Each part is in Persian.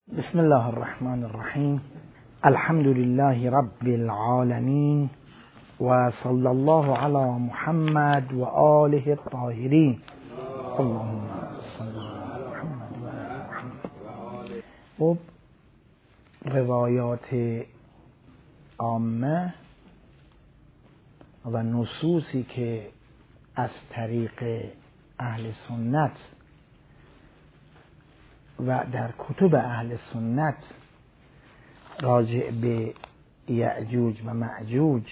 بسم الله الرحمن الرحیم. الحمد لله رب العالمین و صلی الله علی محمد و آله الطاهرین. اللهم صل علی محمد و آل محمد. خب روایات عامه و نصوصی که از طریق اهل سنت و در کتب اهل سنت راجع به یأجوج و مأجوج،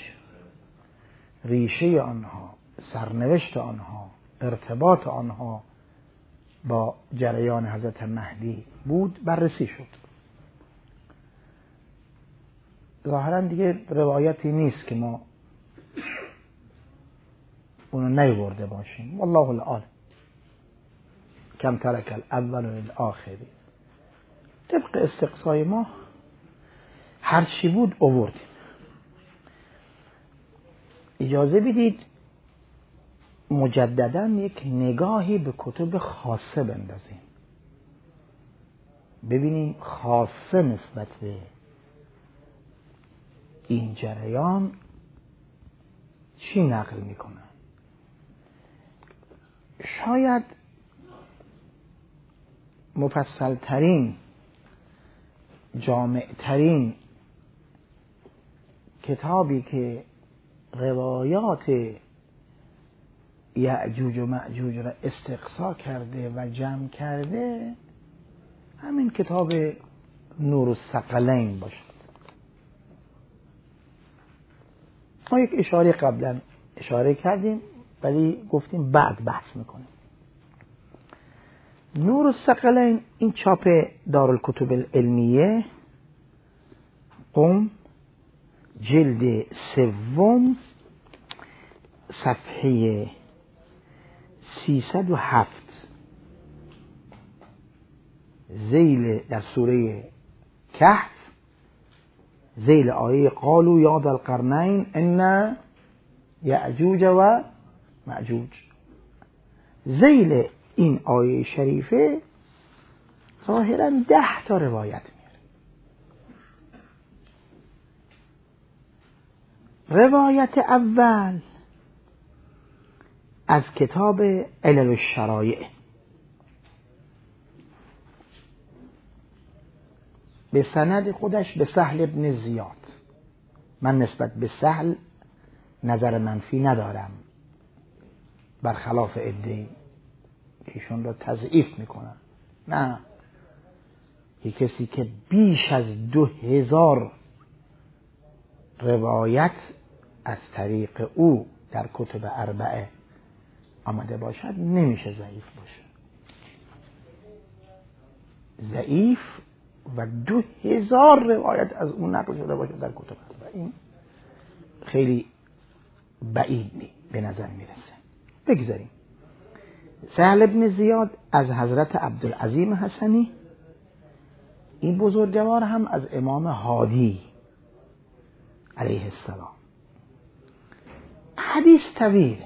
ریشه آنها، سرنوشت آنها، ارتباط آنها با جریان حضرت مهدی بود بررسی شد. ظاهرا دیگه روایتی نیست که ما اونو نیورده باشیم. والله العالم. کم ترک الاول للآخری. طبق استقصای ما هر چی بود آوردیم. اجازه بدید مجددا یک نگاهی به کتب خاصه بندازیم، ببینیم خاصه نسبت به این جریان چی نقل میکنن. شاید مفصل ترین، جامع ترین کتابی که روایات یأجوج و مأجوج را استقصا کرده و جمع کرده همین کتاب نور الثقلین باشد. ما یک اشاره قبلا اشاره کردیم ولی گفتیم بعد بحث میکنیم. نور الثقلین این چاپ دارالکتب العلمیه، قم، جلد 3، صفحه 307، ذیل در سوره کهف، ذیل آیه قالوا یا ذا القرنین ان یأجوج و مأجوج. ذیل این آیه شریفه ظاهراً 10 تا روایت میاره. روایت اول از کتاب علل الشرایع به سند خودش به سهل ابن زیاد. من نسبت به سهل نظر منفی ندارم، برخلاف عده‌ای ایشون را تضعیف میکنن. نه، یک کسی که بیش از 2000 روایت از طریق او در کتب اربعه آمده باشد نمیشه ضعیف باشه. ضعیف و 2000 روایت از اون نقل شده باشه در کتب اربعه، این خیلی بعید به نظر میرسه. بگذاریم. سهل ابن زیاد از حضرت عبدالعظیم حسنی، این بزرگوار هم از امام هادی علیه السلام. حدیث طویل،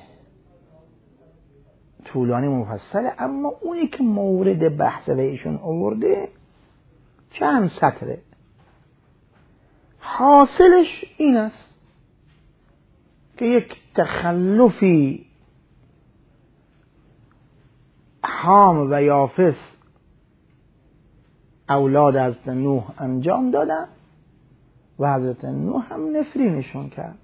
طولانی مفصله، اما اونی که مورد بحث و ایشون آورده چند سطره. حاصلش این است که یک تخلفی حام و یافس اولاد حضرت نوح انجام دادن و حضرت نوح هم نفرینشون کرد.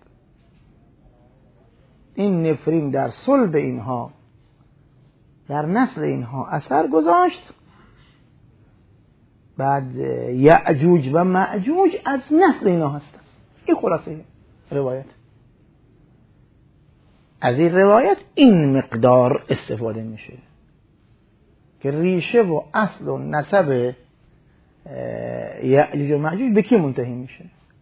این نفرین در صلب اینها، در نسل اینها اثر گذاشت. بعد یأجوج و مأجوج از نسل اینها هستن. این خلاصه روایت. از این روایت این مقدار استفاده میشه که ریشه و اصل و نسب یأجوج و مأجوج به کی منتهی میشه؟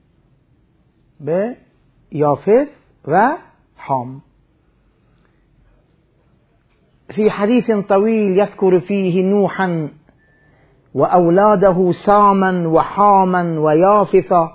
به یافث و حام. فی حدیث طویل یذکر فیه نوحا و اولاده ساما و حاما و یافثا.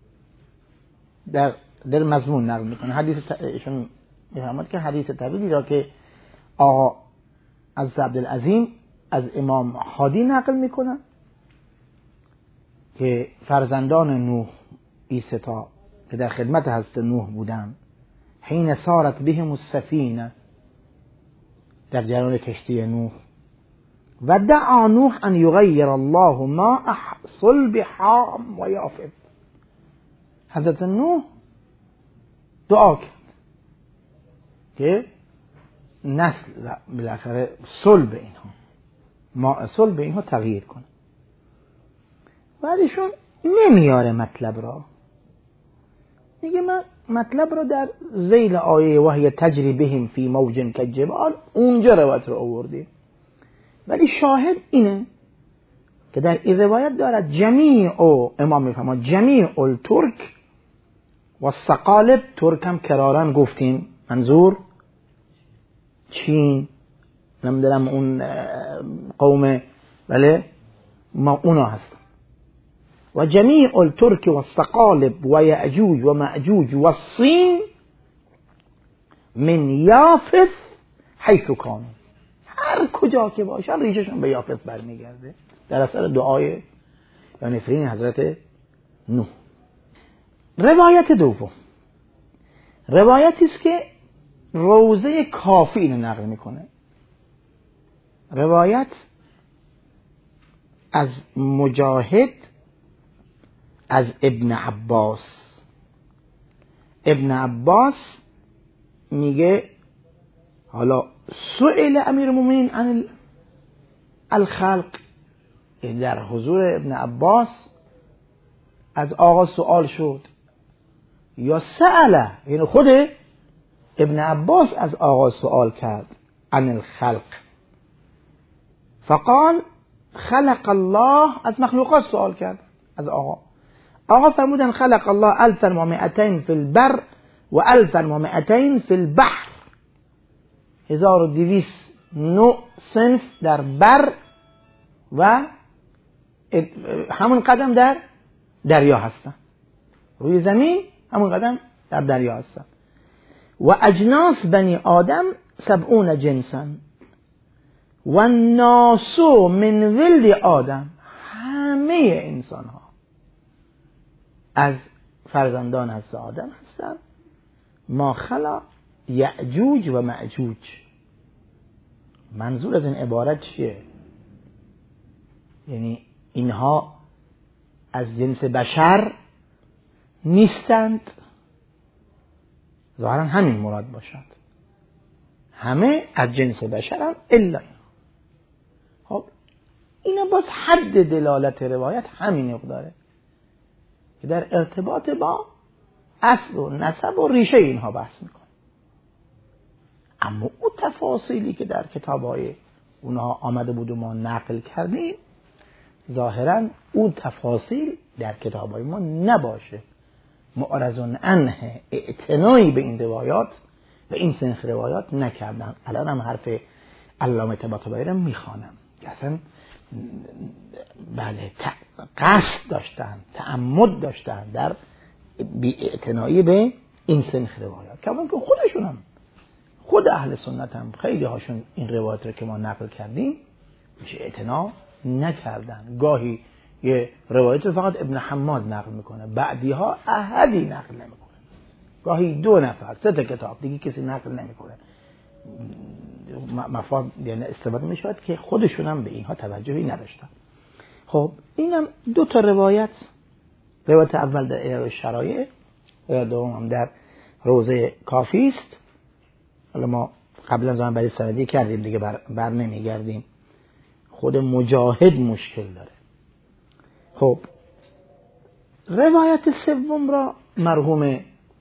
در مضمون نقل میکنه. حدیث ایشون میفهمد که حدیث طویلی را که آقا از عبدالعظیم از امام هادی نقل میکنن که فرزندان نوح ایستا که در خدمت حضرت نوح بودن، حین سارت بهم السفینه، در جریان کشتی نوح، و دعا نوح ان یغیر الله ما صلب حام و یافث، حضرت نوح دعا کرد که نسل بالاخره صلب اینها، ما صلب اینها تغییر کنه. بعدشون نمیاره مطلب را، میگه من مطلب را در ذیل آیه وحی تجری بهم فی موج کالجبال اونجا روایت رو آوردیم، ولی شاهد اینه که در این روایت دارد جمیع امام میفهمد جمیع الترک و الثقالب، ترک هم کرارن گفتیم منظور چین، نمیدونم اون قوم، بله ما اونا هستن، و جمیع الترک و الثقالب و یأجوج و مأجوج و الصین من یافث حیث کانوا، هر کجا که باشن ریششون به یافث برمیگرده، در اثر دعای یا نفرین حضرت نوح. روایت دوم روایتی است که روزه کافی اینو نقل میکنه، روایت از مجاهد از ابن عباس. ابن عباس میگه حالا سئل امیر المؤمنین عن الخلق، در حضور ابن عباس از آقا سوال شد، یا سأله، یعنی خود ابن عباس از آقا سوال کرد عن الخلق، فقال خلق الله، از مخلوقات سوال کرد از آقا فرمودن خلق الله 1200 فی البر و 1200 فی البحر، 1200 نوع صنف در بر و همون قدم در دریا هستن، روی زمین همون قدم در دریا هستن. و اجناس بنی آدم 70 جنسا و الناس من ولد آدم، همه انسان ها از فرزندان از آدم هستن، ما خلا یأجوج و مأجوج. منظور از این عبارت چیه؟ یعنی اینها از جنس بشر نیستند، ظاهرا همین مراد باشد، همه از جنس بشرند الا اینا. خب اینا باز حد دلالت روایت همین مقداره که در ارتباط با اصل و نسب و ریشه اینها بحث میکنه، اما اون تفاصیلی که در کتاب‌های اونها آمده بود و ما نقل کردیم، ظاهرا اون تفاصیل در کتاب‌های ما نباشه، معرضون عنه، اعتنایی به این روایات و این سنخ روایات نکردن. الان هم حرف علامه طباطبایی رو میخوانم که اصلا بله قصد داشتن، تعمد داشتن در بی‌اعتنایی به این سنخ روایات، که ممکن خودشون هم، خود اهل سنت هم خیلی هاشون این روایت رو که ما نقل کردیم میشه اعتنا نکردن. گاهی یه روایت رو فقط ابن حماد نقل میکنه، بعدی ها احدی نقل نمیکنه، گاهی 2 نفر 3 تا کتاب دیگه کسی نقل نمیکنه. مفاد یعنی استفاده میشود که خودشون هم به اینها توجهی نداشتن. خب اینم 2 تا روایت، روایت اول در احیاء الشرایع، روایت دوم هم در روزه کافی است. حالا ما قبلا زمان برای سندی کردیم دیگه، بر نمیگردیم، خود مجاهد مشکل داره. خب روایت سوم را مرحوم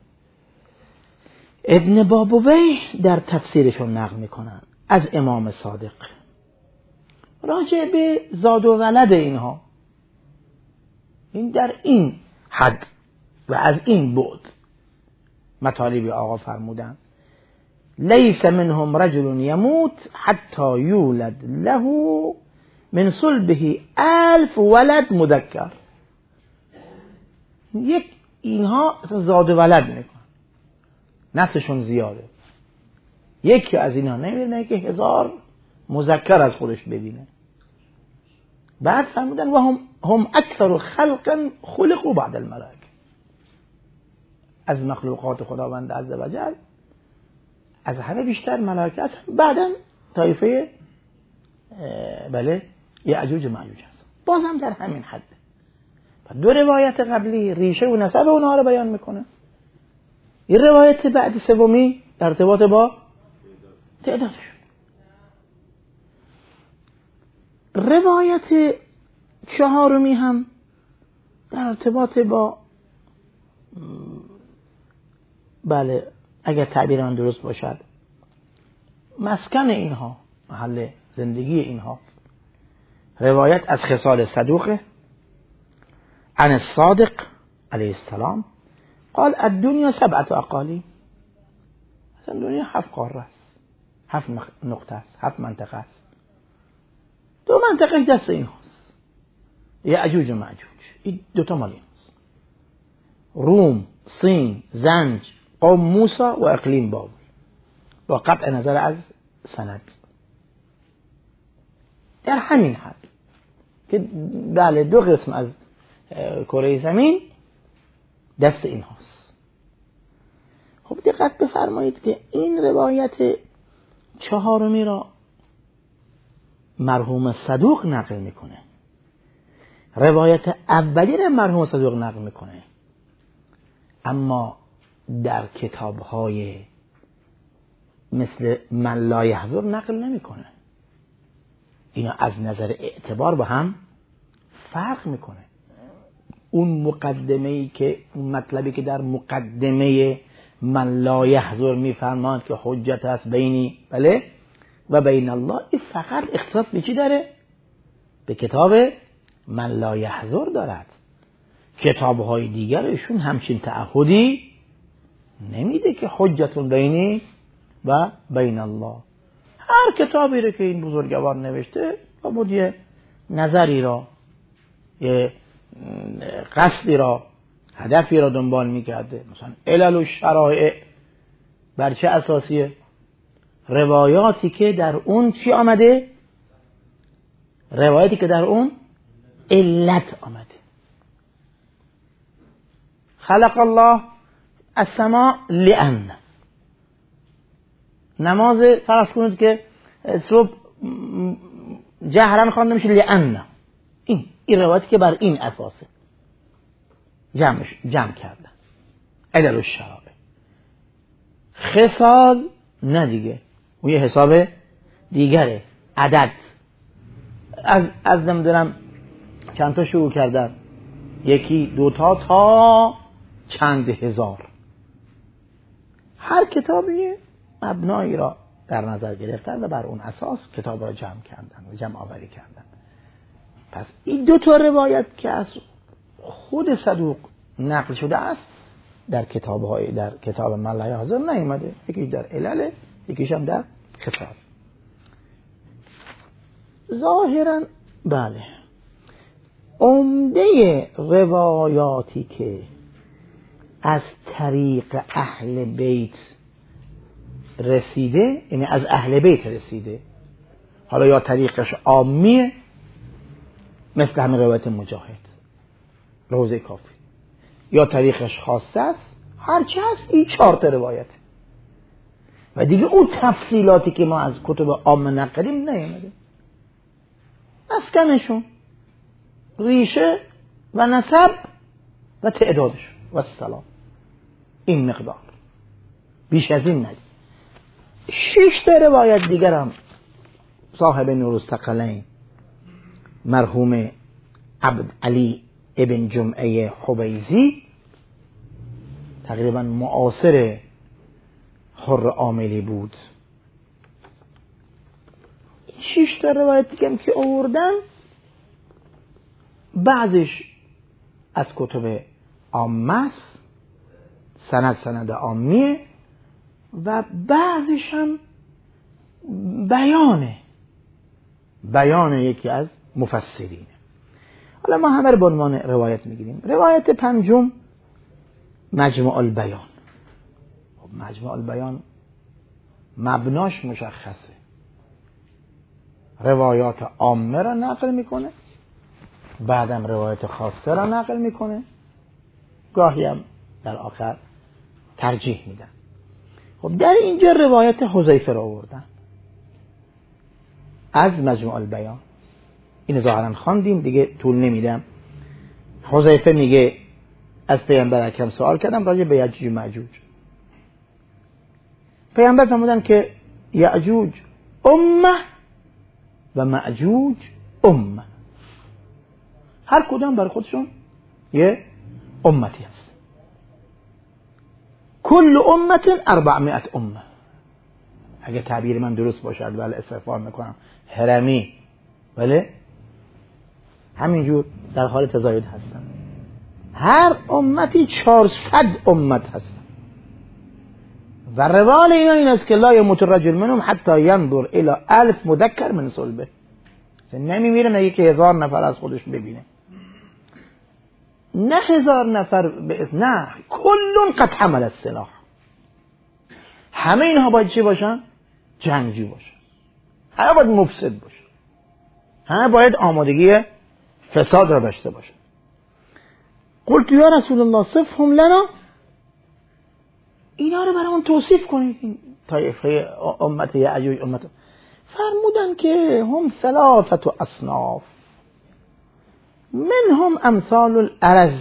ابن بابوی در تفسیرشون نقل میکنن از امام صادق راجع به زاد و ولد اینها، این در این حد و از این بعد مطالبی آقا فرمودن لیس منهم رجل یموت حتی یولد له من صلبه 1000 ولد مذکر. یک اینها زاد و ولد میکنن، نسلشون زیاده، یکی از اینا نمیبینه که 1000 مذکر از خودش ببینه. بعد فرمودن و هم هم اکثر خلق خلقوا بعد الملائکه، از مخلوقات خداوند عزوجل از همه بیشتر ملائکه است، بعدن طایفه یأجوج و مأجوج هست. بازم در همین حد. دو روایت قبلی ریشه و نسب اونها رو بیان میکنه. این روایت بعد سومی در ارتباط با تعدادشون. روایت چهارمی هم در ارتباط با اگر تعبیر من درست باشد مسکن اینها، محل زندگی اینها. روایت از خصال صدوقه عن الصادق علیه السلام قال الدنیا 7 اقالیم. مثلا دنیا 7 قاره است، 7 نقطه است، 7 منطقه است. 2 منطقه دست اینهاست، یأجوج و مأجوج. این 2 مال اینهاست، روم، صین، زنج، قوم موسی و اقلیم بابل، با قطع نظر از سند. در همین حد که 2 قسم از کره زمین دست این هاست. خب دقت بفرمایید که این روایت چهارمی را مرحوم صدوق نقل میکنه، روایت اولی را مرحوم صدوق نقل میکنه، اما در کتاب‌های مثل من لا یحضر نقل نمیکنه. اینا از نظر اعتبار با هم فرق میکنه. اون مقدمه‌ای که اون مطلبی که در مقدمه من لا یحضر میفرماند که حجت است بینی و بین الله، این فقط اختصاص به چی داره؟ به کتاب من لا یحضر دارد. کتاب‌های دیگرشون همچین تعهدی نمیده که حجت بینی و بین الله. هر کتابی رو که این بزرگوار نوشته باید یه نظری را، یه قصدی را، هدفی را دنبال میکرده. مثلا علل و شرایع بر چه اساسیه؟ روایاتی که در اون چی آمده؟ روایاتی که در اون علت آمده. خلق الله السماء لأن، نماز فرض کنید که صبح جهرن خوانده میشه لأن، این روایتی که بر این اساسه جمع کردن. علل الشرائع. خصال نه دیگه، اون یه حساب دیگره. عدد از نمیدونم چند تا شروع کردن، 1 2 تا چند هزار. هر کتابی مبنایی را در نظر گرفتن و بر اون اساس کتاب را جمع کردن و جمع آوری کردن. پس این 2 روایت که از خود صدوق نقل شده است در کتاب من لا یحضر نیامده. یکی در علل، یکیش هم در خصال. ظاهرا عمده روایاتی که از طریق اهل بیت رسیده، یعنی از اهل بیت رسیده، حالا یا طریقش عامیه مثل همین روایت مجاهد روزه کافی، یا طریقش خاصه است، هرچی هست این 4 روایت و دیگه اون تفصیلاتی که ما از کتب عامه نقلیم نیامده. مسکنشون، ریشه و نسب و تعدادشون و السلام، این مقدار، بیش از این ندید. 6 روایت دیگر هم صاحب نور الثقلین مرحوم عبد علی ابن جمعه حبیزی، تقریبا معاصر حر عاملی بود. 6 روایت دیگه که آوردن بعضش از کتب عامه است، سند عامیه، و بعضش هم بیان یکی از مفسرین. حالا ما همه رو به عنوان روایت میگیریم. روایت 5 مجموع البیان. مجموع البیان مبناش مشخصه، روایات عامه را نقل میکنه بعدم روایت خاصه را نقل میکنه، گاهی هم در آخر ترجیح میدن. خب در اینجا روایت حذیفه را آوردن از مجموع البیان. این ظاهرا خواندیم دیگه، طول نمیدم. حذیفه میگه از پیامبر اکرم سوال کردم راجع به یأجوج و مأجوج. پیامبر فرمودن که یأجوج امه و مأجوج امه، هر کدام برای خودشون یه امتی هست. کل امت 400 امه. اگه تعبیر من درست باشد، ولی استغفار میکنم هرمی، ولی همینجور در حال تزاید هستن. هر امتی 400 امت هستن و روال اینا این است که لا یموت الرجل منهم حتی ینظر الی 1000 مذکر من صلبه. نمیمیره نه که 1000 نفر از خودش ببینه، نه 1000 نفر نه، کلون قد حمل السلاح. همه اینها باید چی باشن؟ جنگجو باشن، همه باید مفسد باشن، همه باید آمادگی فساد را داشته باشن. قلت یا رسول الله صفهم لنا، اینا رو برامون توصیف کنید، این طایفه امت یأجوج امت. فرمودن که هم 3 اصناف منهم امثال الارز.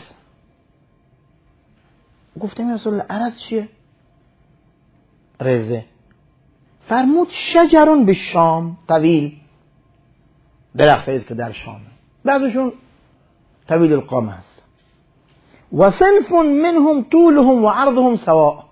گفتم یا رسول الله ارز چیه؟ رزه. فرمود شجرون بالشام طویل، درخت است که در شام، بعضشون طویل القامه هست. و صنف منهم طولهم و عرضهم سواء،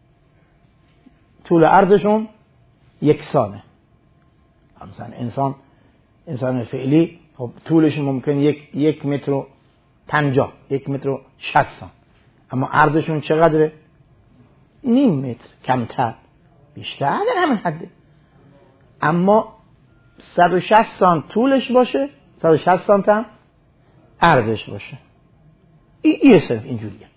طول عرضشون یکسانه. مثلا انسان فعلی خب طولش ممکن 1 متر و 50، 1 متر و 60 سانت، اما عرضشون چقدره؟ نیم متر، کمتر، بیشتر در همین حده. اما 160 سانت طولش باشه، 160 سانت هم عرضش باشه. این صرف اینجوریه.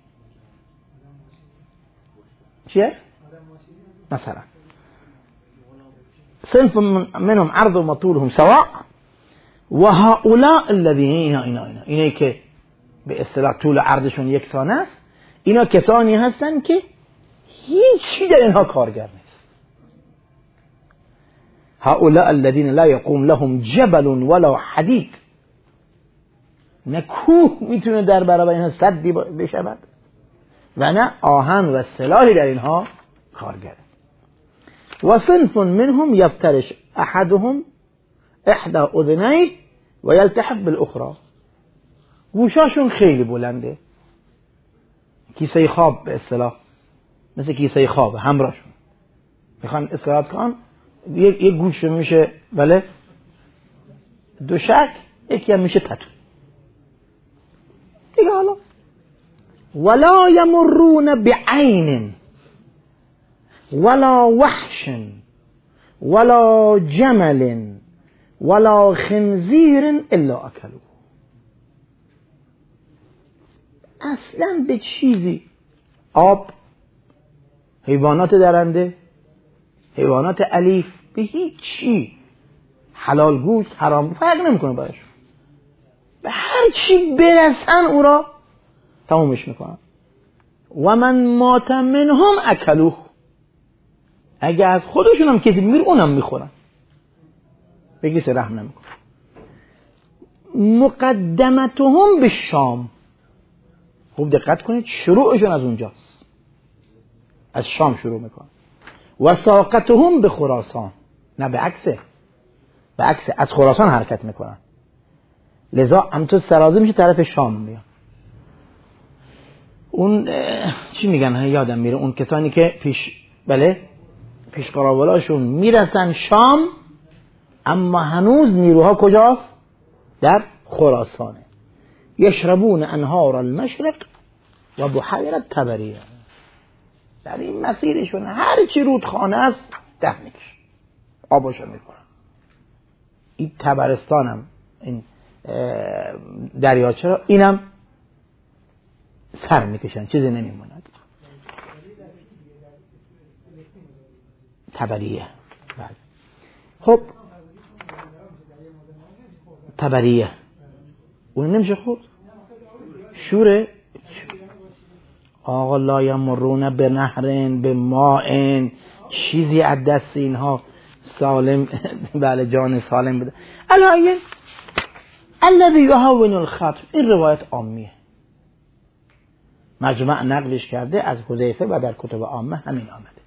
چیه؟ مثلا صنف منهم عرض و طولهم سواء و هؤلاء الذين اینا که به اصطلاح طول عرضشون یکسان است، اینا کسانی هستن که هیچی در اینها کارگر نیست. هؤلاء الذين لا يقوم لهم جبل ولا حديد، نه کوه میتونه در برابر اینها سدی بشود و نه آهن و سلاحی در اینها کارگر. و صنف منهم یفترش احدهم احدى اذنيه و یلتحف بالاخرى، گوشاشون خیلی بلنده، کیسه خواب به اصطلاح، مثل کیسه خواب همراهشون میخوان استراحت کنن، یک گوش میشه بله دوشک، یکی هم میشه پتو دیگه. حالا ولا یمرون بعین ولا وحش ولا جمل ولا خنزیر الا اکلوه. اصلا به چیزی، آب، حیوانات درنده، حیوانات الیف، به هیچ چی حلال گوشت حرام فرق نمیکنه براشون. به هر چی برسن او را تمومش میکنن. و من مات منهم اکلوه، اگه از خودشون هم کسی بمیر اونم میخورن، به کسی رحم نمیکنن. مقدمتهم به شام، خوب دقت کنید شروعشون از اونجاست، از شام شروع میکنن. و ساقتهم به خراسان، نه به عکسه، به عکس از خراسان حرکت میکنن، لذا همطور سرازه میشه طرف شام میان. اون چی میگن یادم میره، اون کسانی که پیش قراولاشون میرسن شام اما هنوز نیروها کجاست؟ در خراسانه. یشربون انهار المشرق و بحیرة طبریه، در این مسیرشون هر چی رودخانه است ده میکشن، آباشو میکنن. این طبرستانم، این دریاچه را اینم سر میکشن، چیزی نمیموند. طبریه. خب طبریه اون نمیشه خورد. شوره. آقا لا یمرون به نهرن به ماء، چیزی از دست اینها سالم بله جان سالم بده. الایه الذی یهون الخطب، این روایت عامیه، مجمع نقلش کرده از حذیفه و در کتب عامه همین آمده.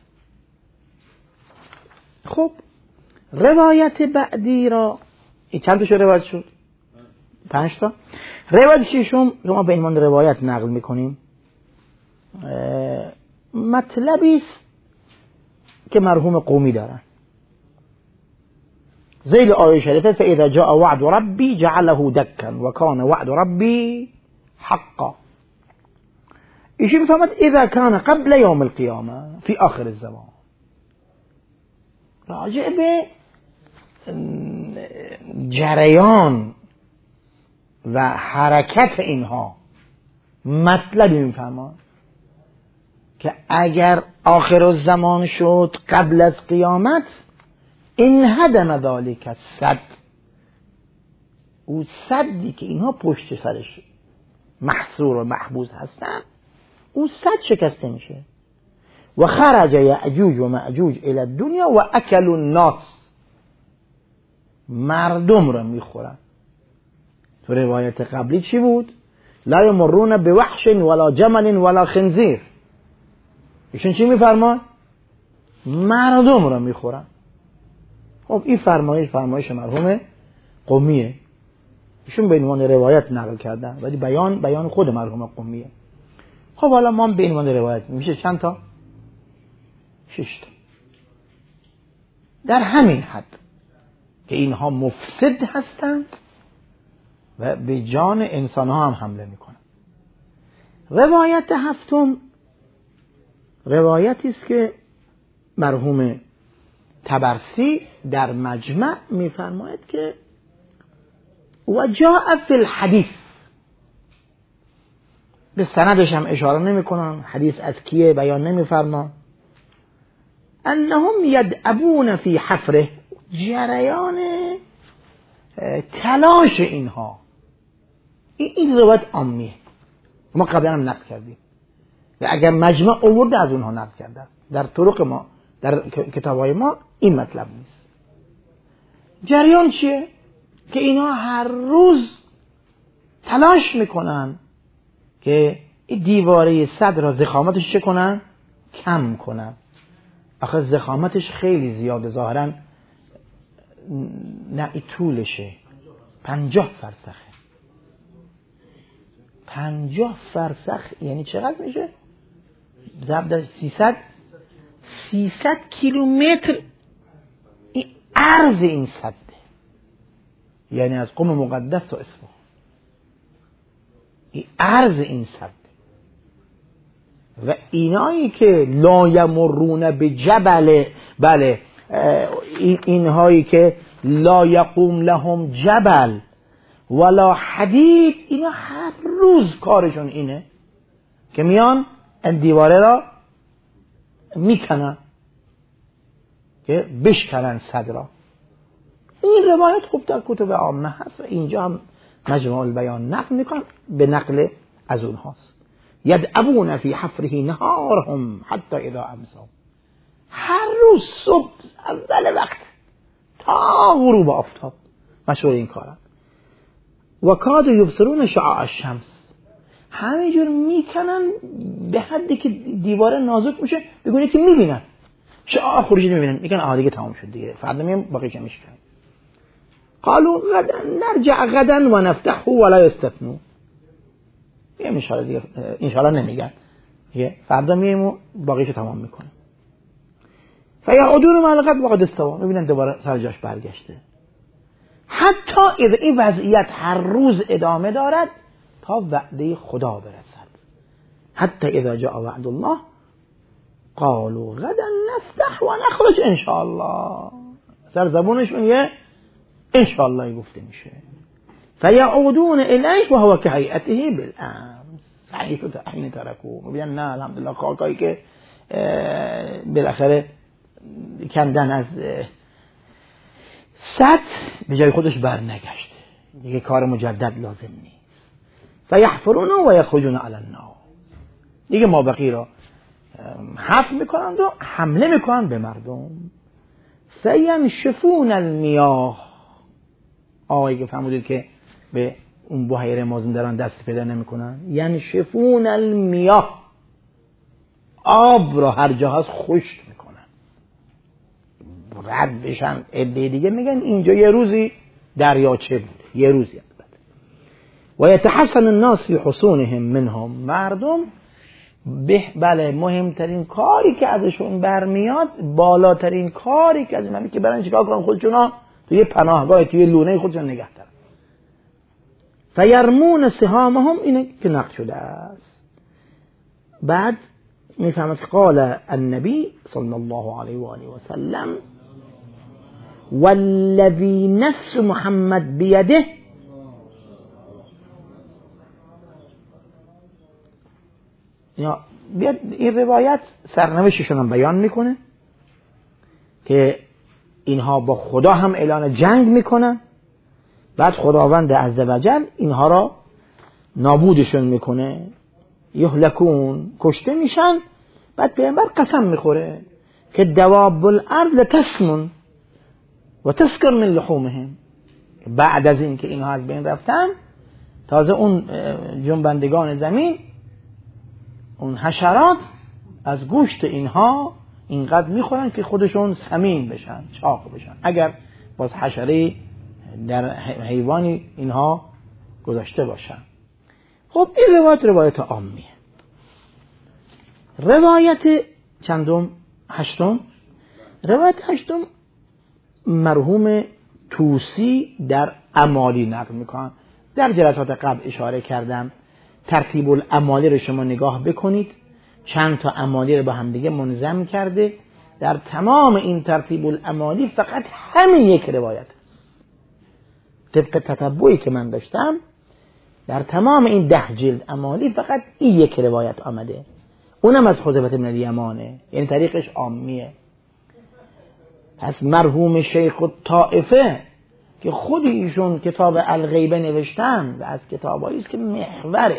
خب روایت بعدی را چند تا روایت شد؟ 5 تا. روایت ششم ما به عنوان روایت نقل میکنیم، مطلبی است که مرحوم قومی دارن. ذیل آیه شریفه فاذا جاء وعد ربی جعله دکا و کان وعد ربی حقا. ایشون میفهمد اذا كان قبل يوم القيامه في آخر الزمان، راجع به جریان و حرکت اینها مطلبی میفهمد که اگر آخر الزمان شد قبل از قیامت، این هدم ذالک السد، او سدی که اینها پشت سرش محصور و محبوس هستن، اون سد شکسته میشه. و خرج یأجوج و مأجوج الی الدنیا و اکلوا الناس، مردم رو میخورن. تو روایت قبلی چی بود؟ لا یمرون بوحش ولا جمل ولا خنزیر. ایشون چی میفرمان؟ مردم رو میخورن. خب این فرمایش مرحوم قومیه، ایشون به عنوان روایت نقل کردن، ولی بیان خود مرحوم قومیه. خب حالا ما به عنوان روایت میشه چند تا؟ 6 تا. در همین حد که اینها مفسد هستند و به جان انسان ها هم حمله میکنند. روایت هفتم روایتی است که مرحوم طبرسی در مجمع میفرماید که و جاء فی الحدیث، به سندش هم اشاره نمیکنن، حدیث از کیه بیان نمیفرما، انهم یدعبون فی حفره، جریان تلاش اینها. این روایت عامیه، ما قبلا هم نقل کردیم و اگر مجمع آورده از اونها نقل کرده است. در طرق ما در کتابای ما این مطلب نیست. جریان چیه؟ که اینا هر روز تلاش میکنن که این دیواره صد را زخامتش چه کنن؟ کم کنن. آخه زخامتش خیلی زیاده ظاهرا، نه ای طولشه 50 فرسخه. 50 فرسخ یعنی چقدر میشه؟ ضرب در 300 کیلومتر این عرض این سده، یعنی از قم مقدس تا اصفهان این عرض این سده. و اینایی که لا یمرون به جبل، بله اینهایی که لا یقوم لهم جبل ولا حدید، اینا هر روز کارشون اینه که میان این دیواره را میکنن که بشکنن صد را. این روایت خوب در کتب عامه هست و اینجا هم مجمع البیان نقل میکنن، به نقل از اونهاست. یدعبون فی حفره نهارهم حتی اذا امسوا، هر روز صبح اول وقت تا غروب آفتاب مشغول این کارن. و کاد یبصرون شعاع الشمس، همینجور میکنن به حدی که دیواره نازک میشه بگونه که میبینن شعاع خروجی میبینن، میگن دیگه تمام شد دیگه، فردا میام باقی کمیش کنن. قالوا غدا نرجع غدا و نفتحه ولا یستثنوا، میگم ان شاء الله نمیگن، فردا میایم و باقیشو تمام میکنه. فیعودون مع الغد وقد استوى، میبینن دوباره سر جاش برگشته. حتی اذا این وضعیت هر روز ادامه دارد تا وعده خدا برسد. حتی اذا جاء وعد الله قالوا غدا نفتح و نخرج ان شاء الله، سر زبونشون یه ان شاء الله گفته میشه. فیعودون الیه و هو کهیئته بالامس حیث حین ترکوه، میگن نه الحمدلله خاکایی که بالاخره کندن از سد به جای خودش بر نگشته، دیگه کار مجدد لازم نیست. فیحفرون و یخرجون علی الناس، دیگه مابقی را حفر میکنند و حمله میکنند به مردم. فینشفون المیاه، آقایی که فهمودید که به اون بحیره مازندران دست پیدا نمیکنن، ینشفون المیاه، آب را هر جا هست خشک میکنن، رد بشن. عده دیگه میگن اینجا یه روزی دریاچه بوده، یه روزی البته. و یتحسن الناس فی حصونهم منهم، مردم بله مهمترین کاری که ازشون برمیاد، بالاترین کاری که از من که برن چیکار کنن؟ خودشون توی پناهگاه، توی لونه خودشون نگه دارن. فیرمون سهامهم، اینه که نقل شده است. بعد میفهمد قال النبی صلی الله علیه و آله و سلم والذی نفس محمد بیده، یا بیاد این روایت سرنوشتشون هم بیان میکنه که اینها با خدا هم اعلان جنگ میکنن، بعد خداوند عزوجل اینها را نابودشون میکنه، یهلکون، کشته میشن. بعد پیامبر قسم میخوره که دواب الارض لتسمن و تسکر من لحومهم، بعد از این که اینها از بین رفتن تازه اون جنبندگان زمین، اون حشرات از گوشت اینها اینقدر میخورن که خودشون سمین بشن، چاق بشن، اگر باز حشره در حیوانی اینها گذاشته باشن. خب این روایت عامیه. روایت چندم؟ هشتم. روایت هشتم مرحوم توسی در امالی نقل میکنن. در جلسات قبل اشاره کردم ترتیب الامالی رو شما نگاه بکنید، چند تا امالی رو با هم دیگه منظم کرده. در تمام این ترتیب الامالی فقط همین یک روایت است. طبق تتبعی که من داشتم در تمام این 10 جلد امالی فقط این یک روایت آمده، اونم از حذیفه بن الیمانه، یعنی طریقش عامیه. پس مرحوم شیخ الطائفه که خود ایشون کتاب الغیبه نوشتن و از کتابایی است که محوره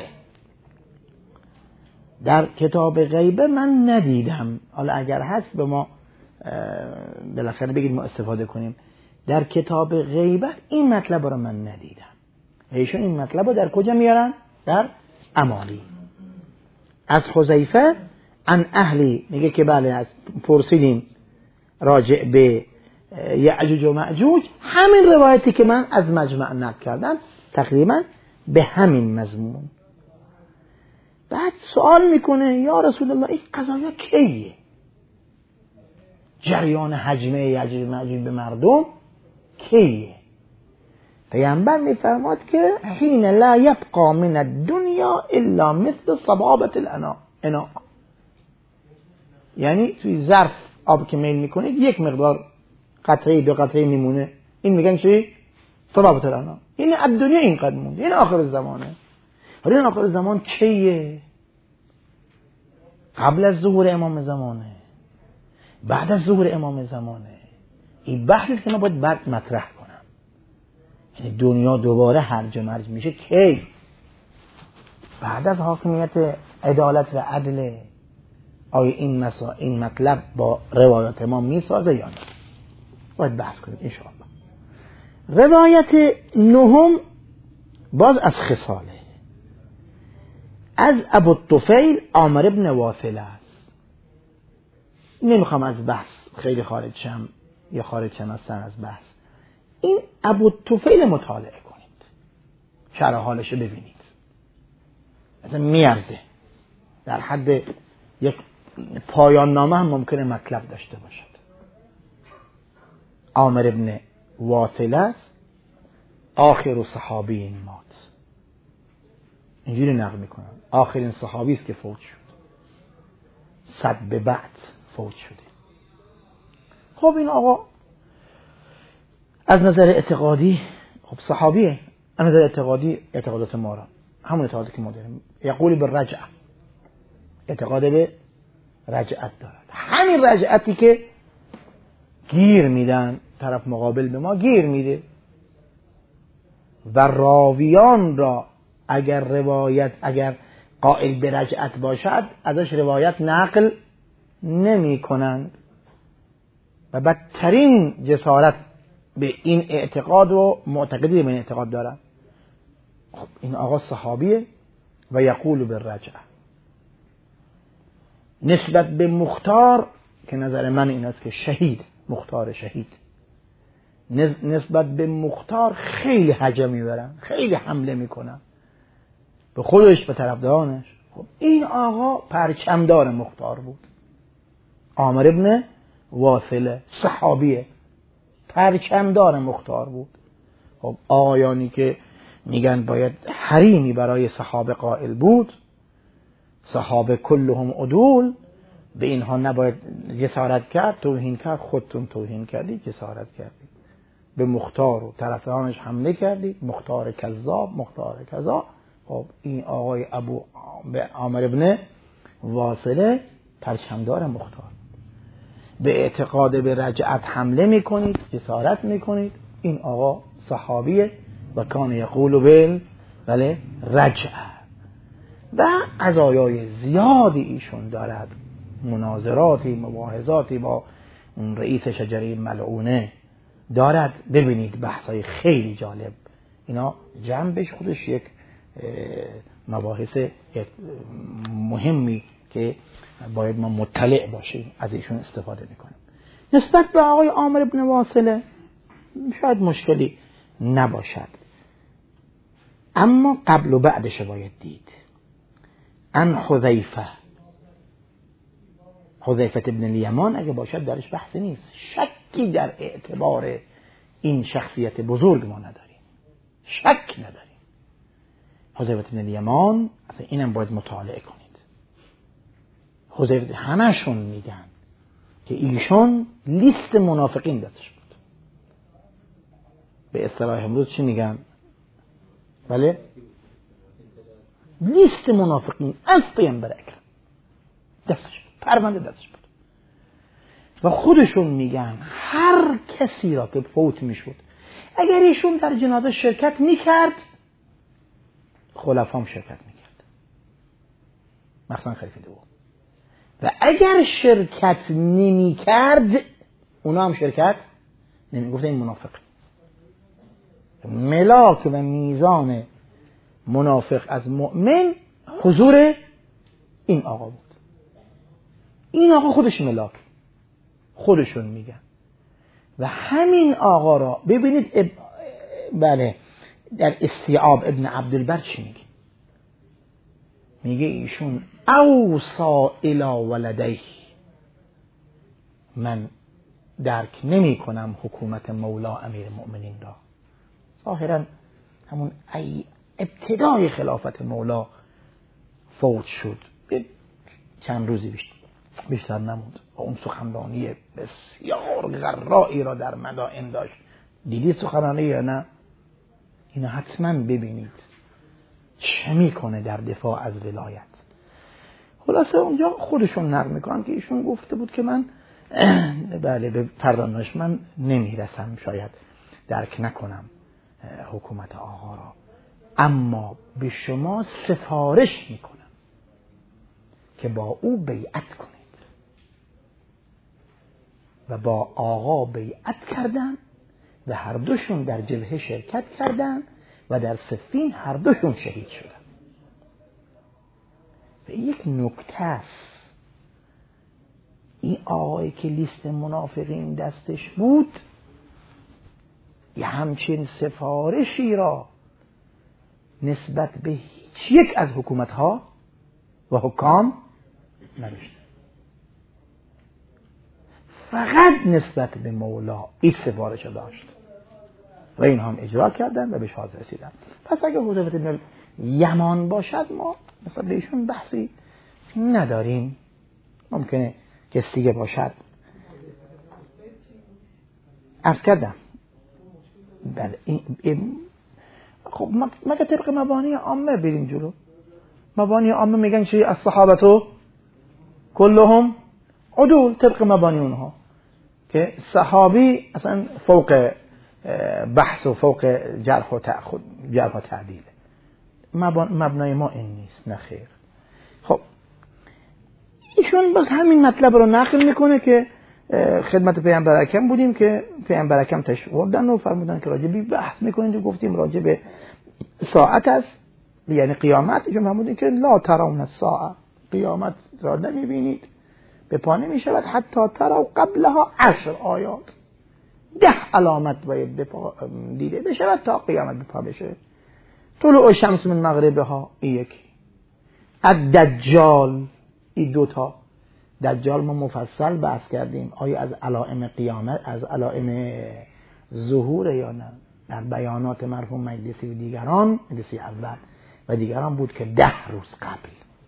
در کتاب غیبه من ندیدم، حالا اگر هست به ما بالاخره بگید ما استفاده کنیم. در کتاب غیبه این مطلب رو من ندیدم. ایشون این مطلب رو در کجا میارن؟ در امالی. از حذیفه عن اهلی میگه که بله از پرسیدیم راجع به یعجوج و معجوج، همین روایتی که من از مجمع نقل کردم تقریبا به همین مضمون. بعد سوال میکنه یا رسول الله این قضایا کیه؟ جریان حجمه یعجوج و معجوج به مردم کیه؟ پیامبر میفرماد که حین لا یبقى من الدنیا الا مثل صبابة الاناء، یعنی توی ظرف آب که میل میکنید یک مقدار قطره 2 قطره میمونه، این میگن چی؟ صبابة الاناء. این از دنیا اینقدر مونده، این آخر زمانه. حالا این آخر زمان کیه؟ قبل از ظهور امام زمانه، بعد از ظهور امام زمانه؟ این بحثی که من باید بعد مطرح کنم. یعنی دنیا دوباره هرج و مرج میشه کی؟ بعد از حاکمیت عدالت و عدل. آیا این مطلب با روایات ما میسازه یا نه؟ باید بحث کنیم انشاءالله. روایت نهم باز از خصاله، از ابو الطفیل عامر ابن واثله است. نمیخوام از بحث خیلی خارج شم یا خارج شم از بحث. این ابو الطفیل مطالعه کنید، شرح حالش رو ببینید، مثلا میارزه. در حد یک پایان نامه هم ممکنه مطلب داشته باشد. عامر ابن واثله است، آخر صحابی مات، اینجوری نقل میکنن آخرین صحابی است که فوت شد، 100 به بعد فوت شده. خب این آقا از نظر اعتقادی خب صحابیه، از نظر اعتقادی اعتقادات ما را همون اعتقادی که ما داریم، یقول بالرجعه، اعتقاد به رجعت دارد. همین رجعتی که گیر میدن طرف مقابل به ما گیر میده، و راویان را اگر قائل به رجعت باشد ازش روایت نقل نمی کنند و بدترین جسارت به این اعتقاد و معتقدی به این اعتقاد دارن. خب این آقا صحابیه و یقول بالرجعه. نسبت به مختار که نظر من این است که شهید، مختار شهید، نسبت به مختار خیلی هجم میبرن، خیلی حمله میکنن به خودش، به طرفدارانش. خب این آقا پرچمدار مختار بود، عامر ابن واصله صحابیه، پرچمدار مختار بود. خب آقایانی که میگن باید حریمی برای صحابه قائل بود، صحابه کلهم عدول، به اینها نباید جسارت کرد، توهین کرد، خودتون توهین کردی، جسارت کردی، به مختار و طرفدارانش حمله کردی، مختار کذاب، مختار کذاب. خب این آقای ابو عامر ابن واصله پرچمدار مختار، به اعتقاد به رجعت حمله میکنید، جسارت میکنید. این آقا صحابیه و کان یقول بله رجعه و عزایای زیادی ایشون دارد، مناظراتی، مباحثاتی با اون رئیس شجره ملعونه دارد. ببینید بحثای خیلی جالب، اینا جنبش خودش یک مباحث مهمی که باید ما مطلع باشیم، از ایشون استفاده میکنیم. نسبت به آقای عامر ابن واصله شاید مشکلی نباشد، اما قبل و بعدش باید دید. ان حذیفه ابن الیمان اگه باشد درش بحثی نیست، شکی در اعتبار این شخصیت بزرگ ما نداریم، شک نداریم. حذیفه ابن الیمان اصلا اینم باید مطالعه کنید. حذیفه همشون میگن که ایشون لیست منافقین دستش بود. به اصطلاح امروز چی میگن؟ بله، لیست منافقین از پیامبر اکرم دستش بود، پرونده دستش بود. و خودشون میگن هر کسی را که فوت میشد اگر ایشون در جنازه شرکت میکرد، خلفام شرکت میکرد، مثلا خلیفه دوم. و اگر شرکت نمیکرد اونا هم شرکت نمیگفت. این منافق ملاک و میزان منافق از مؤمن حضور این آقا بود. این آقا خودش ملاک، خودشون میگن. و همین آقا را ببینید بله در استیعاب ابن عبدالبر چی میگه؟ میگه ایشون اوصا الی ولدیه، من درک نمی کنم حکومت مولا امیر المؤمنین را. ظاهرا همون ابتدای خلافت مولا فوت شد، چند روزی بیشتر نموند. و اون سخنرانی بسیار غرایی را در مدائن داشت. دیدی سخنرانی یا نه؟ اینو حتما ببینید چه میکنه در دفاع از ولایت. خلاصه اونجا خودشون نقل میکنن که ایشون گفته بود که من بله به پردانش من نمیرسم، شاید درک نکنم حکومت آقا را، اما به شما سفارش میکنم که با او بیعت کنید. و با آقا بیعت کردن و هر دوشون در جبهه شرکت کردن و در صفین هر دوشون شهید شدن. و یک نکته است، این آقایی که لیست منافقین دستش بود یه همچین سفارشی را نسبت به هیچ یک از حکومتها و حکام نداشت، فقط نسبت به مولا این سفارش داشت و این هم اجرا کردن و به شهادت رسیدن. پس اگه حذیفه بن یمان باشد ما مثلا به ایشون بحثی نداریم، ممکنه کسی دیگه باشد. عرض کردم بله خب مگه طبق مبانی عامه بریم جلو؟ مبانی عامه میگن چی؟ الصحابه کلهم عدول، طبق مبانی اونها که صحابی اصلا فوق بحث و فوق جرح و تعدیل. مبنای ما این نیست، نه خیر. خب ایشون باز همین مطلب رو نقل میکنه که خدمت پیامبر اکرم بودیم که پیامبر اکرم تشریف آوردن و فرمودن که راجع به بحث میکنید و گفتیم راجع به ساعت است، یعنی قیامت. ایشون فرمودن که لا ترون الساعه، قیامت را نمیبینید، به پا نمیشود حتی تروا قبلها 10 آیات، 10 علامت باید به پا دیده بشود تا قیامت به پا بشه. طلوع الشمس من مغربها، این یکی. الدجال، این دوتا. دجال ما مفصل بحث کردیم آیا از علائم قیامت، از علائم ظهور یا نه. در بیانات مرحوم مجلسی و دیگران، مجلسی اول و دیگران بود که 10 روز قبل،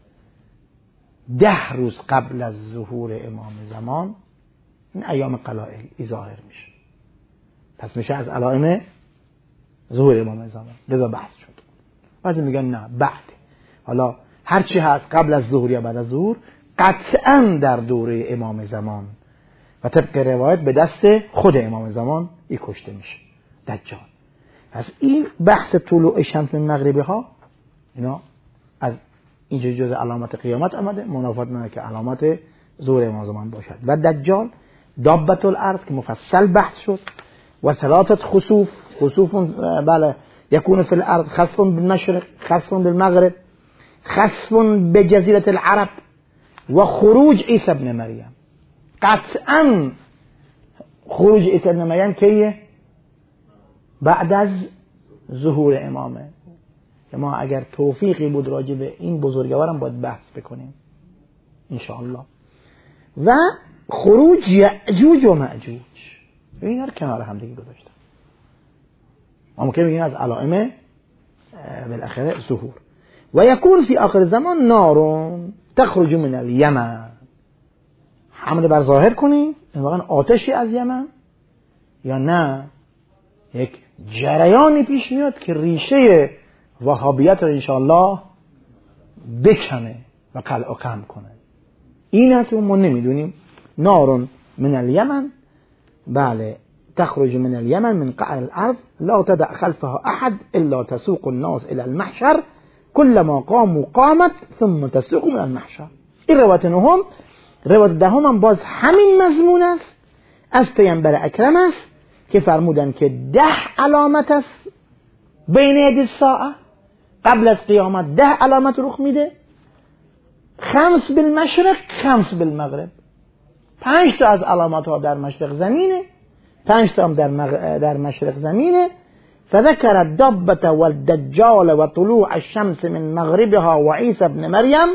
10 روز قبل از ظهور امام زمان این ایام قلائل ظاهر میشه، پس میشه از علائم ظهور امام زمان. لذا بحث شد. بعضی میگن نه بعد، حالا هرچی هست قبل از ظهور یا بعد از ظهور قطعا در دوره امام زمان و طبق روایت به دست خود امام زمان این کشته میشه دجال. پس این بحث طلوع شمس من مغربها اینا از اینجا جز علامت قیامت آمده، منافات نه که علامت ظهور امام زمان باشد. و دجال دابت الارض که مفصل بحث شد، و ثلاثه خسوف بله يكون في الارض خسف بالمشرق خسف بالمغرب خسف بجزيرة العرب و خروج عیسی ابن مریم. قطعا خروج عیسی ابن مریم کیه؟ بعد از ظهور امامه. ما اگر توفیقی بود راجع به این بزرگوارم باید بحث بکنیم انشاءالله. و خروج یأجوج و مأجوج، این هر کنار هم دیگه گذاشتم. اما که میگیم از علائم بالاخره ظهور. و یکون فی آخر زمان نار تخرج من الیمن، حمله بر ظاهر کنیم این واقعا آتشی از یمن یا نه یک جریانی پیش میاد که ریشه وهابیت رو انشاءالله بکنه و قلع و قم کنه. این هست ما نمیدونیم. نار من الیمن، بله تخرج من اليمن من قعر الأرض لا تدع خلفها أحد إلا تسوق الناس إلى المحشر كلما قاموا قامت ثم تسوق من المحشر. این روایت نهم. روایت دهم هم باز همین مضمون است، از پیامبر اکرم است که فرمودن که 10 علامت است بین ید الساعه، قبل از قیامت 10 علامت رخ میده، 5 بالمشرق 5 بالمغرب. 5 تا از علامت ها در مشرق زمینه، 5 تا هم در مشرق زمینه. فذكر الدبة والدجال وطلوع الشمس من مغربها وعيسى ابن مريم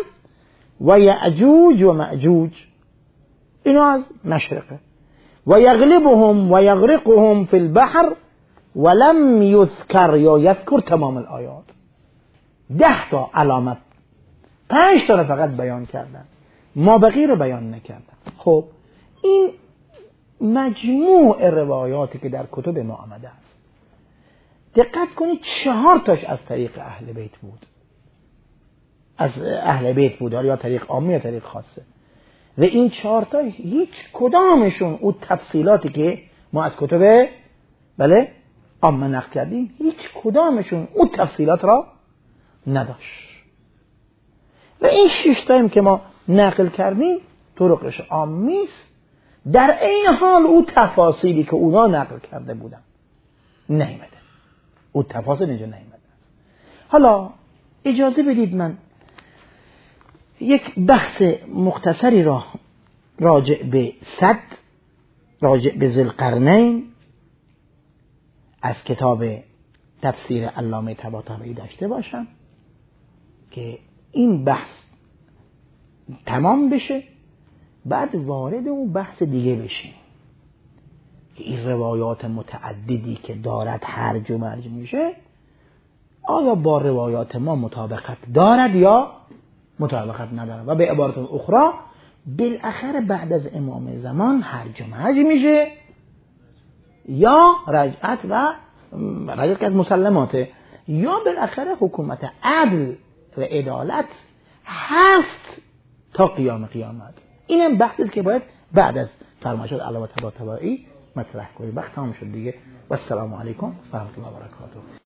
ويأجوج ومأجوج، اینو از مشرقه. ويغلبهم ويغرقهم في البحر ولم يذكر یا يذكر تمام الآیات. 10 تا علامت، 5 تا رو فقط بیان کردن، ما بقیه رو بیان نکردن. خب این مجموع روایاتی که در کتب ما آمده است، دقت کنید 4 تاش از طریق اهل بیت بود، از اهل بیت بود، یا طریق عامی یا طریق خاصه. و این 4 تا هیچ کدامشون اون تفصیلاتی که ما از کتب بله عامه نقل کردیم، هیچ کدامشون اون تفصیلات را نداشت. و این 6 تایم که ما نقل کردیم طرقش عامی است، در این حال او تفاصیلی که اونا نقل کرده بودن نیامده، او تفاصیل اینجا نیامده. حالا اجازه بدید من یک بحث مختصری را راجع به صد، راجع به ذوالقرنین از کتاب تفسیر علامه طباطبایی داشته باشم که این بحث تمام بشه، بعد وارد اون بحث دیگه بشیم که این روایات متعددی که دارد هرج و مرج میشه آیا با روایات ما مطابقت دارد یا مطابقت ندارد. و به عبارت اخرى بالاخره بعد از امام زمان هرج و مرج میشه یا رجعت و رجعت از مسلماته، یا بالاخره حکومت عدل و عدالت هست تا قیام قیامت. این هم بحثی که باید بعد از فرمایشات علامه طباطبایی مطرح کنیم. وقت تمام شد دیگه. و السلام علیکم و رحمت الله و برکاته.